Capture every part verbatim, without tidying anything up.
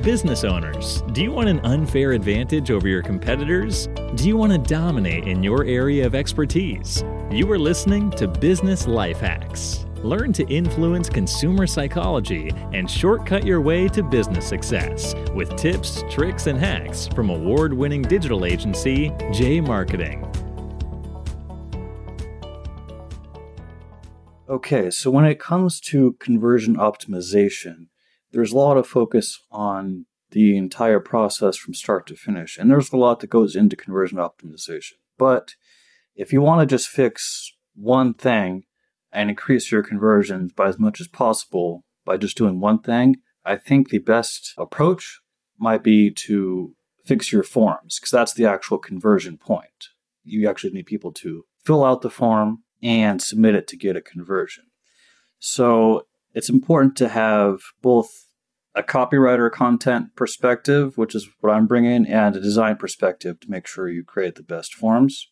Business owners, do you want an unfair advantage over your competitors? Do you want to dominate in your area of expertise? You are listening to Business Life Hacks. Learn to influence consumer psychology and shortcut your way to business success with tips, tricks, and hacks from award-winning digital agency J Marketing. Okay, so when it comes to conversion optimization, there's a lot of focus on the entire process from start to finish, and there's a lot that goes into conversion optimization. But if you want to just fix one thing and increase your conversions by as much as possible by just doing one thing, I think the best approach might be to fix your forms, because that's the actual conversion point. You actually need people to fill out the form and submit it to get a conversion. So it's important to have both a copywriter content perspective, which is what I'm bringing, and a design perspective to make sure you create the best forms.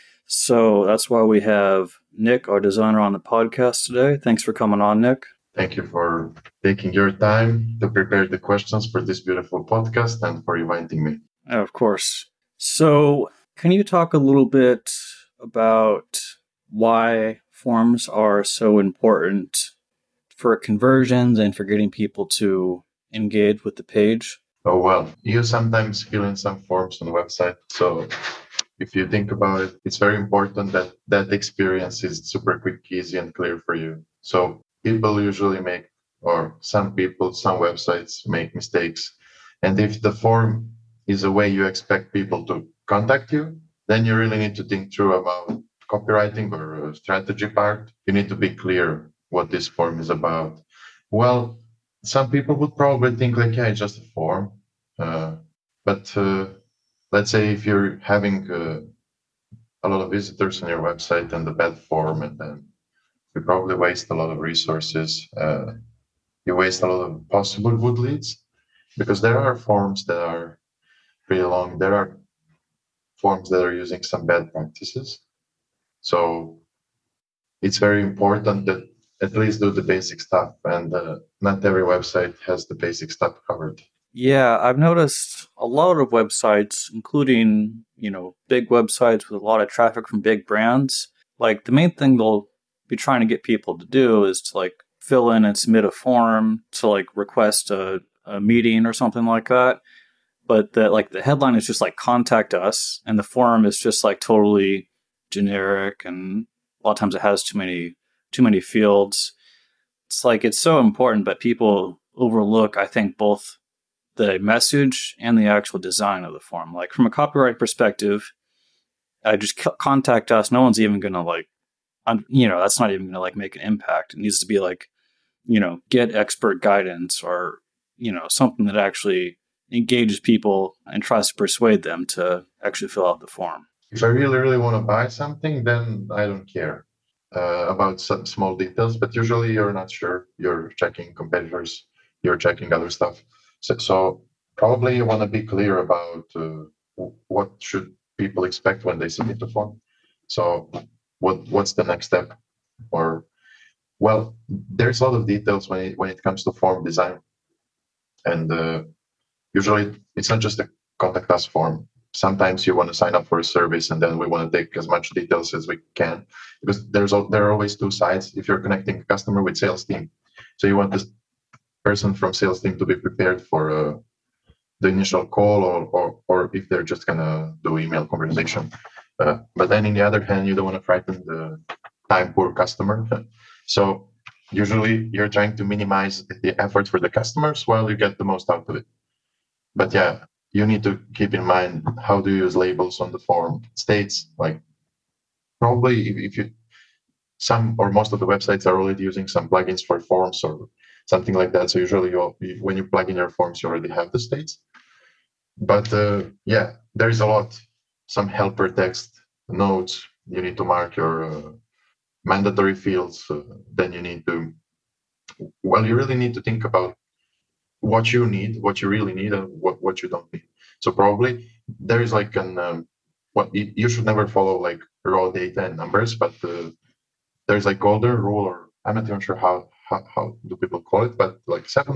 So that's why we have Nick, our designer, on the podcast today. Thanks for coming on, Nick. Thank you for taking your time to prepare the questions for this beautiful podcast and for inviting me. Oh, of course. So can you talk a little bit about why forms are so important for conversions and for getting people to engage with the page? Oh, well, you sometimes fill in some forms on the website. So if you think about it, it's very important that that experience is super quick, easy, and clear for you. So people usually make, or some people, some websites make mistakes. And if the form is a way you expect people to contact you, then you really need to think through about copywriting or strategy part. You need to be clear what this form is about. Well, some people would probably think like, yeah, it's just a form. Uh, but uh, let's say if you're having uh, a lot of visitors on your website and a bad form, and then you probably waste a lot of resources. Uh, you waste a lot of possible good leads, because there are forms that are pretty long. There are forms that are using some bad practices. So it's very important that at least do the basic stuff, and uh, not every website has the basic stuff covered. Yeah, I've noticed a lot of websites, including, you know, big websites with a lot of traffic from big brands. Like, the main thing they'll be trying to get people to do is to, like, fill in and submit a form to, like, request a, a meeting or something like that. But that, like, the headline is just like, contact us, and the form is just like totally generic, and a lot of times it has too many too many fields. It's like, it's so important, but people overlook, I think, both the message and the actual design of the form. Like, from a copyright perspective, I just c- contact us. No one's even going to like, un- you know, that's not even going to like make an impact. It needs to be like, you know, get expert guidance, or, you know, something that actually engages people and tries to persuade them to actually fill out the form. If I really, really want to buy something, then I don't care uh, about some small details, but usually you're not sure. You're checking competitors, you're checking other stuff. So, so probably you want to be clear about uh, what should people expect when they submit the form. So what what's the next step? Or, well, there's a lot of details when it, when it comes to form design. And uh, usually it's not just a contact us form. Sometimes you want to sign up for a service, and then we want to take as much details as we can, because there's there are always two sides. If you're connecting a customer with sales team, so you want this person from sales team to be prepared for uh, the initial call, or, or or if they're just gonna do email conversation. Uh, but then, on the other hand, you don't want to frighten the time poor customer. So usually you're trying to minimize the effort for the customers while you get the most out of it. But yeah, you need to keep in mind how to use labels on the form. It states, like, probably if, if you, some or most of the websites are already using some plugins for forms or something like that. So usually you, when you plug in your forms, you already have the states. But uh, yeah, there is a lot, some helper text, notes, you need to mark your uh, mandatory fields. Uh, then you need to, well, you really need to think about what you need, what you really need, and what, what you don't need. So probably there is like an, um, what you, you should never follow like raw data and numbers, but uh, there's like golden rule, or I'm not even sure how, how, how do people call it, but like seven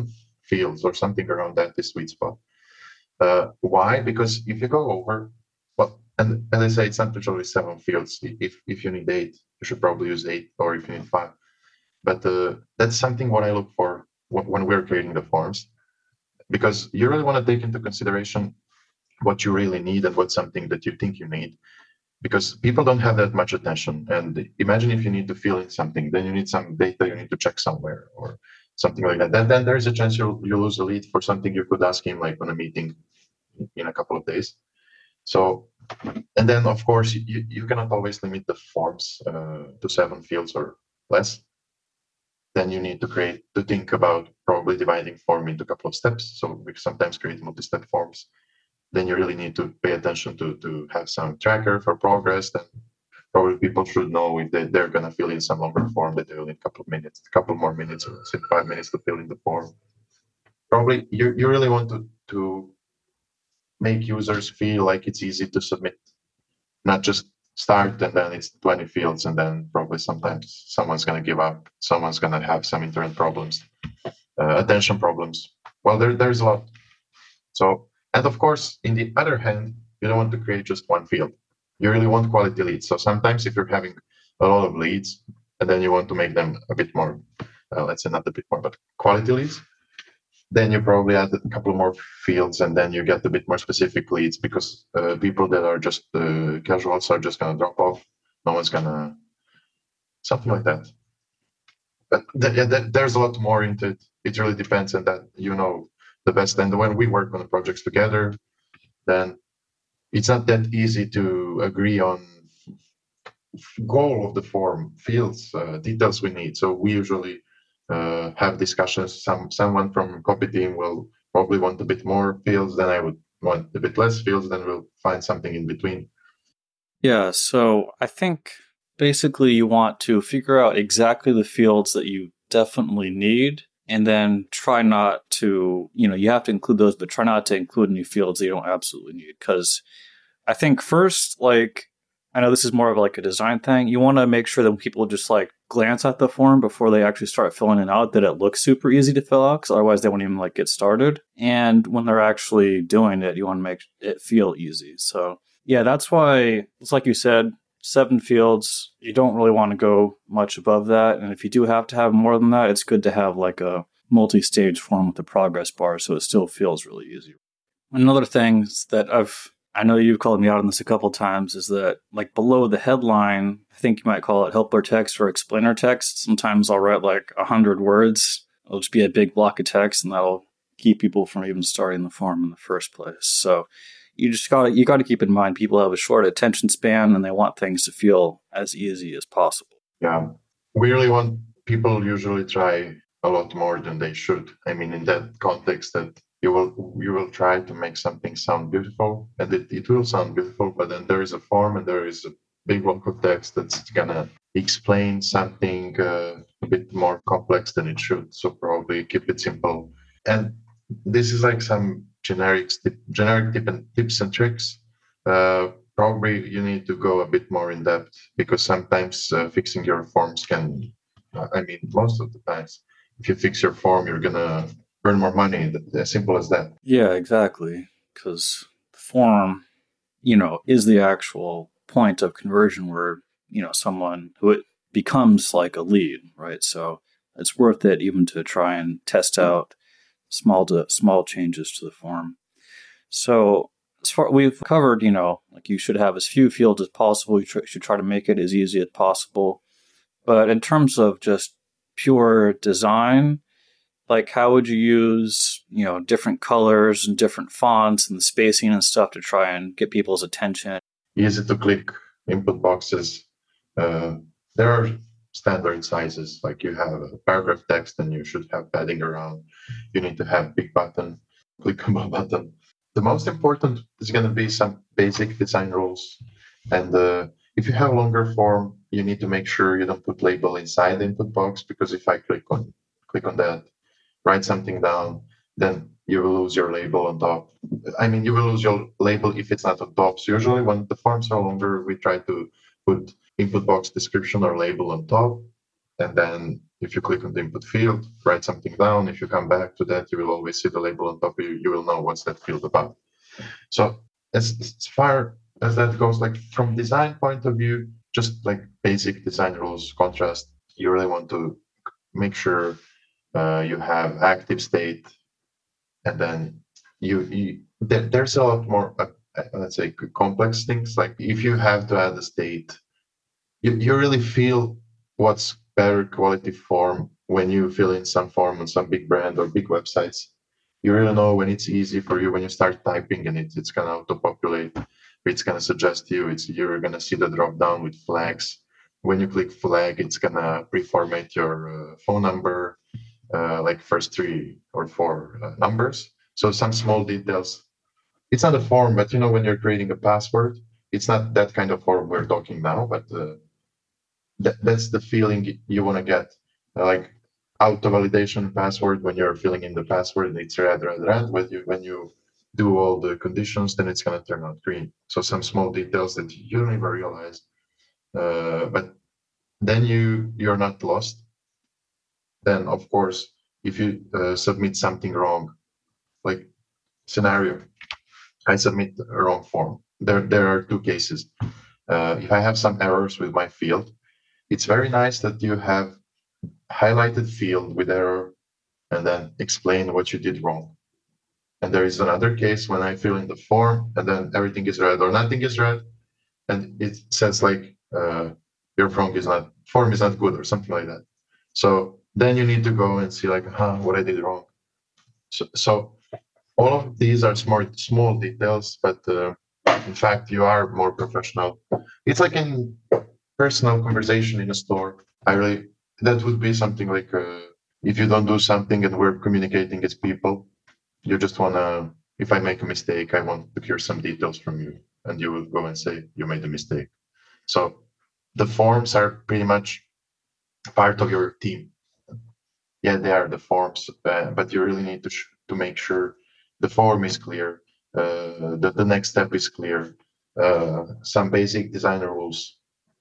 fields or something around that is sweet spot. Uh, why? Because if you go over, well, and as I say, it's not usually seven fields. If if you need eight, you should probably use eight, or if you need five. But uh, that's something what I look for when, when we're creating the forms, because you really want to take into consideration what you really need and what's something that you think you need, because people don't have that much attention. And imagine if you need to fill in something, then you need some data you need to check somewhere or something like that. Then, then there's a chance you'll, you'll lose a lead for something you could ask him like on a meeting in a couple of days. So, and then of course, you, you cannot always limit the forms uh, to seven fields or less. Then you need to create, to think about probably dividing form into a couple of steps. So we sometimes create multi-step forms. Then you really need to pay attention to, to have some tracker for progress. Then probably people should know if they, they're going to fill in some longer form that they will need a couple of minutes, a couple more minutes, or say five minutes to fill in the form. Probably you, you really want to, to make users feel like it's easy to submit, not just start and then it's twenty fields and then probably sometimes someone's going to give up, someone's going to have some internet problems, uh, attention problems. Well, there, there's a lot. So, and of course, in the other hand, you don't want to create just one field. You really want quality leads. So sometimes if you're having a lot of leads and then you want to make them a bit more, uh, let's say not a bit more, but quality leads, then you probably add a couple more fields and then you get a bit more specific leads, because uh, people that are just uh, casuals are just going to drop off. No one's going to, something like that. But th- yeah, th- there's a lot more into it. It really depends on that, you know, the best. And when we work on the projects together, then it's not that easy to agree on goal of the form, fields, uh, details we need. So we usually uh, have discussions. Some someone from copy team will probably want a bit more fields, then I would want a bit less fields, then we'll find something in between. Yeah, so I think basically you want to figure out exactly the fields that you definitely need, and then try not to, you know, you have to include those, but try not to include any fields that you don't absolutely need. Because I think first, like, I know this is more of like a design thing. You want to make sure that when people just like glance at the form before they actually start filling it out, that it looks super easy to fill out, because otherwise they won't even like get started. And when they're actually doing it, you want to make it feel easy. So yeah, that's why it's like you said, seven fields. You don't really want to go much above that. And if you do have to have more than that, it's good to have like a multi-stage form with a progress bar, so it still feels really easy. Another thing that I've I know you've called me out on this a couple times, is that like below the headline, I think you might call it helper text or explainer text. Sometimes I'll write like a hundred words. It'll just be a big block of text, and that'll keep people from even starting the form in the first place. So you just got to you got to keep in mind people have a short attention span and they want things to feel as easy as possible. Yeah, we really want people usually try a lot more than they should. I mean, in that context, that you will you will try to make something sound beautiful, and it, it will sound beautiful, but then there is a form and there is a big block of text that's gonna explain something uh, a bit more complex than it should. So probably keep it simple. And this is like some generic tip, generic tip and tips and tricks. Uh, probably you need to go a bit more in depth, because sometimes uh, fixing your forms can, uh, I mean, most of the times, if you fix your form, you're gonna earn more money. As simple as that. Yeah, exactly. Because the form, you know, is the actual point of conversion where, you know, someone who it becomes like a lead, right? So it's worth it even to try and test out small to small changes to the form. So as far we've covered, you know, like you should have as few fields as possible. You tr- should try to make it as easy as possible. But in terms of just pure design, like how would you use, you know, different colors and different fonts and the spacing and stuff to try and get people's attention? Easy to click input boxes. Uh, there are standard sizes, like you have a paragraph text and you should have padding around. You need to have big button, clickable button. The most important is going to be some basic design rules. And uh, if you have longer form, you need to make sure you don't put label inside the input box, because if I click on click on that, write something down, then you will lose your label on top. I mean, you will lose your label if it's not on top. So usually when the forms are longer, we try to put input box description or label on top, and then If you click on the input field, write something down. If you come back to that, you will always see the label on top. You, you will know what's that field about. So as, as far as that goes, like from design point of view, just like basic design rules, contrast, you really want to make sure uh, you have active state, and then you, you there, there's a lot more, uh, let's say, complex things. Like if you have to add a state, you, you really feel what's better quality form when you fill in some form on some big brand or big websites. You really know when it's easy for you when you start typing and it, it's gonna auto-populate. It's gonna suggest you. It's you're gonna see the drop down with flags. When you click flag, it's gonna pre-format your uh, phone number, uh, like first three or four uh, numbers. So some small details. It's not a form, but you know when you're creating a password, it's not that kind of form we're talking now, but uh, that, that's the feeling you want to get. Uh, like auto validation password, when you're filling in the password, it's red, red, red. When you when you do all the conditions, then it's gonna turn out green. So some small details that you don't even realize, uh, but then you you're not lost. Then of course, if you uh, submit something wrong, like scenario, I submit a wrong form. There there are two cases. Uh, if I have some errors with my field, it's very nice that you have highlighted field with error and then explain what you did wrong. And there is another case when I fill in the form and then everything is red or nothing is red, and it says like uh, your form is not form is not good or something like that. So then you need to go and see like, huh, what I did wrong. So, so all of these are smart, small details, but uh, in fact, you are more professional. It's like in personal conversation in a store. I really, that would be something like uh, if you don't do something and we're communicating as people, you just want to, if I make a mistake, I want to hear some details from you. And you will go and say, you made a mistake. So the forms are pretty much part of your team. Yeah, they are the forms, uh, but you really need to sh- to make sure the form is clear, uh, the, the next step is clear, uh, some basic design rules.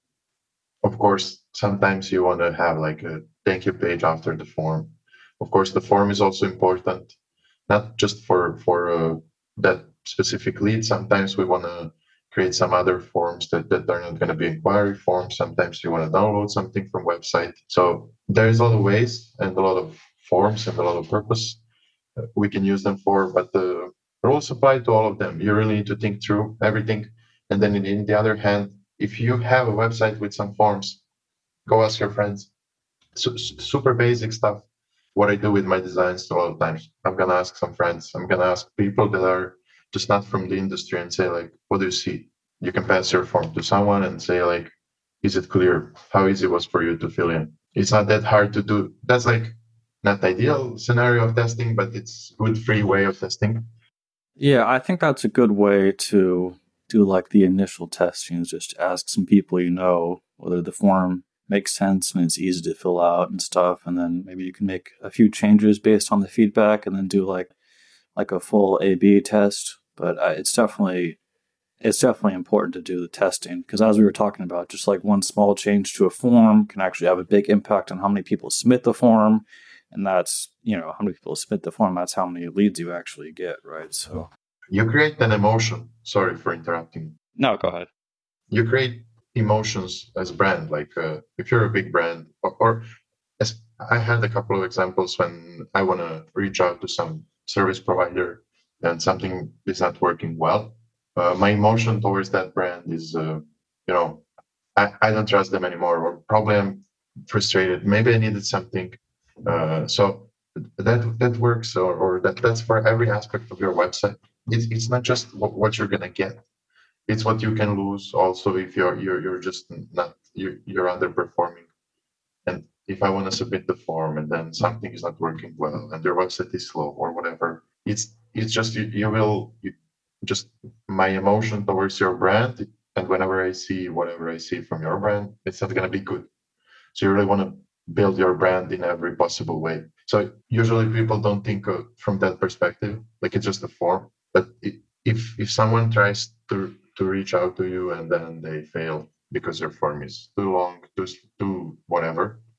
Of course, sometimes you want to have like a thank you page after the form. Of course, the form is also important, not just for, for uh, that specific lead. Sometimes we want to create some other forms that, that are not going to be inquiry forms. Sometimes you want to download something from website. So there's a lot of ways and a lot of forms and a lot of purpose we can use them for, but the rules apply to all of them. You really need to think through everything. And then in the other hand, if you have a website with some forms, go ask your friends. Su- super basic stuff. What I do with my designs a lot of times, I'm gonna ask some friends. I'm gonna ask people that are just not from the industry and say like, what do you see? You can pass your form to someone and say like, is it clear? How easy it was for you to fill in? It's not that hard to do. That's like not the ideal scenario of testing, but it's good free way of testing. Yeah, I think that's a good way to do like the initial testing, is just ask some people you know whether the form makes sense and it's easy to fill out and stuff, and then maybe you can make a few changes based on the feedback and then do like like a full A B test. But uh, it's definitely it's definitely important to do the testing, because as we were talking about, just like one small change to a form can actually have a big impact on how many people submit the form. And that's, you know, how many people submit the form, that's how many leads you actually get, right? So you create an emotion. Sorry for interrupting. No, go ahead. You create emotions as brand. Like uh, if you're a big brand, or, or as I had a couple of examples when I want to reach out to some service provider and something is not working well. Uh, my emotion towards that brand is, uh, you know, I, I don't trust them anymore, or probably I'm frustrated. Maybe I needed something. Uh, so that that works, or, or that that's for every aspect of your website. It's it's not just what, what you're gonna get; it's what you can lose. Also, if you're you're you're just not you're, you're underperforming, and if I want to submit the form and then something is not working well and your website is slow or whatever, it's it's just you, you will you, just my emotion towards your brand. And whenever I see whatever I see from your brand, it's not gonna be good. So you really want to build your brand in every possible way. So usually people don't think of from that perspective, like it's just a form. But it, if if someone tries to to reach out to you and then they fail because your form is too long, too too whatever,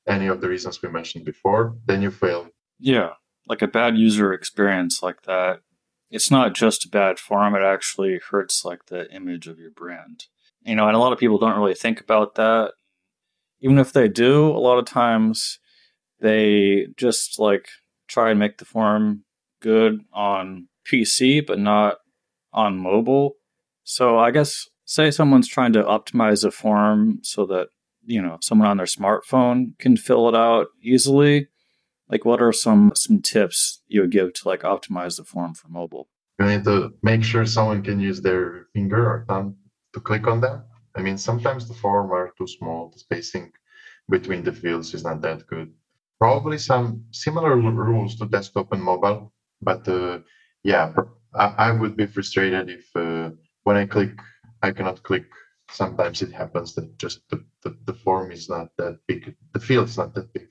any of the reasons we mentioned before, then you fail. Yeah, like a bad user experience like that. It's not just a bad form, it actually hurts like the image of your brand. You know, and a lot of people don't really think about that. Even if they do, a lot of times they just like try and make the form good on P C, but not on mobile. So I guess, say someone's trying to optimize a form so that, you know, someone on their smartphone can fill it out easily. Like, what are some some tips you would give to like optimize the form for mobile? You need to make sure someone can use their finger or thumb to click on them. I mean, sometimes the form are too small. The spacing between the fields is not that good. Probably some similar rules to desktop and mobile, but uh, yeah, I, I would be frustrated if uh, when I click, I cannot click. Sometimes it happens that just the, the, the form is not that big. The field is not that big.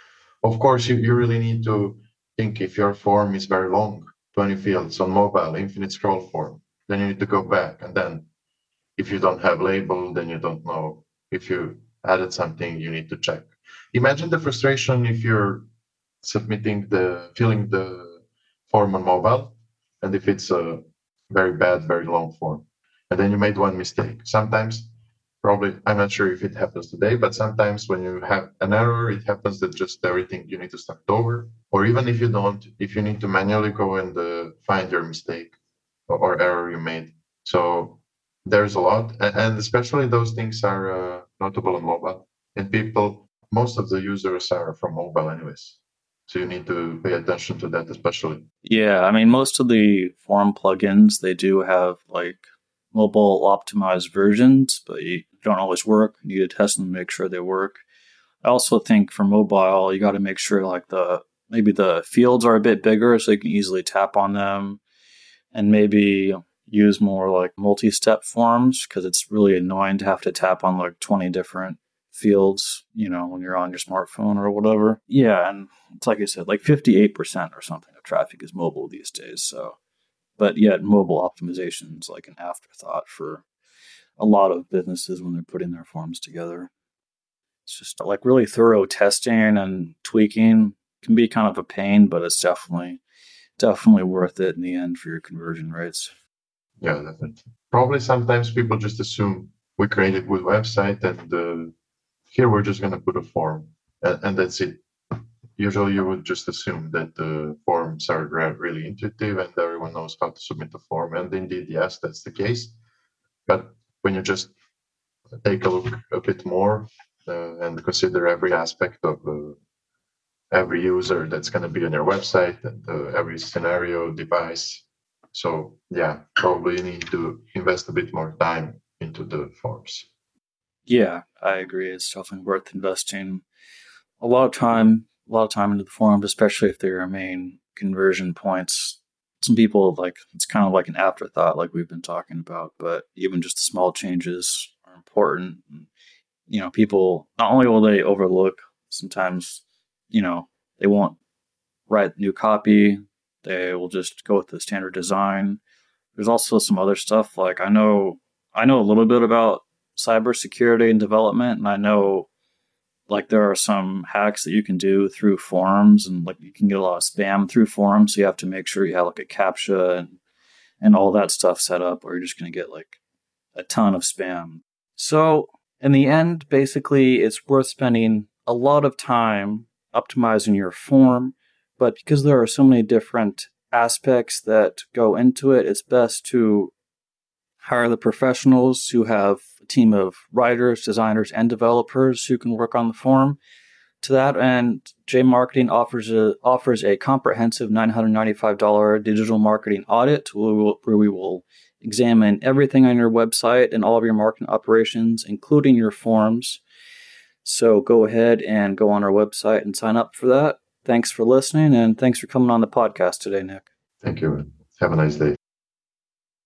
Of course, you, you really need to think if your form is very long, twenty fields on mobile, infinite scroll form, then you need to go back. And then if you don't have label, then you don't know. If you added something, you need to check. Imagine the frustration if you're submitting the, filling the form on mobile, and if it's a very bad, very long form, and then you made one mistake. Sometimes, probably, I'm not sure if it happens today, but sometimes when you have an error, it happens that just everything you need to start over. Or even if you don't, if you need to manually go and uh, find your mistake or, or error you made. So there's a lot, and, and especially those things are uh, notable on mobile. And people, most of the users are from mobile anyways. So you need to pay attention to that especially. Yeah, I mean, most of the form plugins, they do have like mobile optimized versions, but you don't always work. You need to test them to make sure they work. I also think for mobile, you got to make sure like the maybe the fields are a bit bigger so you can easily tap on them, and maybe use more like multi-step forms, because it's really annoying to have to tap on like twenty different fields, you know, when you're on your smartphone or whatever. Yeah, and it's like I said, like fifty-eight percent or something of traffic is mobile these days. So, but yet mobile optimization is like an afterthought for a lot of businesses when they're putting their forms together. It's just like really thorough testing and tweaking can be kind of a pain, but it's definitely, definitely worth it in the end for your conversion rates. Yeah, definitely. Probably sometimes people just assume we created a good website and uh, here we're just going to put a form and, and that's it. Usually you would just assume that the forms are really intuitive and everyone knows how to submit a form. And indeed, yes, that's the case. But when you just take a look a bit more uh, and consider every aspect of uh, every user that's going to be on your website and uh, every scenario, device. So yeah, probably you need to invest a bit more time into the forms. Yeah, I agree. It's definitely worth investing a lot of time, a lot of time into the forums, especially if they're your main conversion points. Some people like it's kind of like an afterthought, like we've been talking about, but even just the small changes are important. You know, people not only will they overlook, sometimes, you know, they won't write new copy. They will just go with the standard design. There's also some other stuff. Like I know, I know a little bit about cybersecurity and development, and I know like there are some hacks that you can do through forums, and like you can get a lot of spam through forums. So you have to make sure you have like a CAPTCHA and, and all that stuff set up, or you're just going to get like a ton of spam. So in the end, basically it's worth spending a lot of time optimizing your form, but because there are so many different aspects that go into it, it's best to hire the professionals who have a team of writers, designers, and developers who can work on the form. To that end, J Marketing offers a, offers a comprehensive nine hundred ninety-five dollars digital marketing audit where we, will, where we will examine everything on your website and all of your marketing operations, including your forms. So go ahead and go on our website and sign up for that. Thanks for listening, and thanks for coming on the podcast today, Nick. Thank you. Have a nice day.